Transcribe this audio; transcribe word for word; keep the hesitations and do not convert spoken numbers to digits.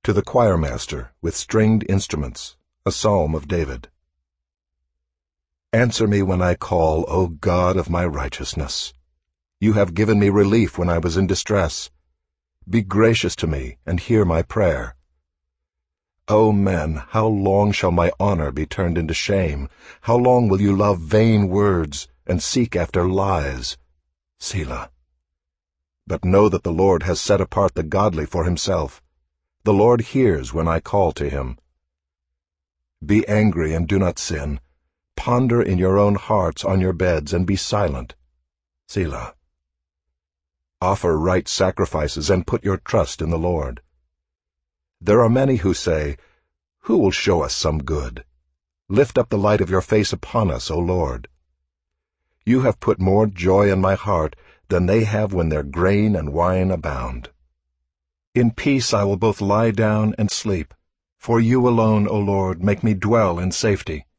To the choirmaster with stringed instruments, a psalm of David. Answer me when I call, O God of my righteousness. You have given me relief when I was in distress. Be gracious to me and hear my prayer. O men, how long shall my honor be turned into shame? How long will you love vain words and seek after lies? Selah. But know that the Lord has set apart the godly for himself. The Lord hears when I call to him. Be angry and do not sin. Ponder in your own hearts on your beds and be silent. Selah. Offer right sacrifices and put your trust in the Lord. There are many who say, Who will show us some good? Lift up the light of your face upon us, O Lord. You have put more joy in my heart than they have when their grain and wine abound. In peace I will both lie down and sleep, for you alone, O Lord, make me dwell in safety.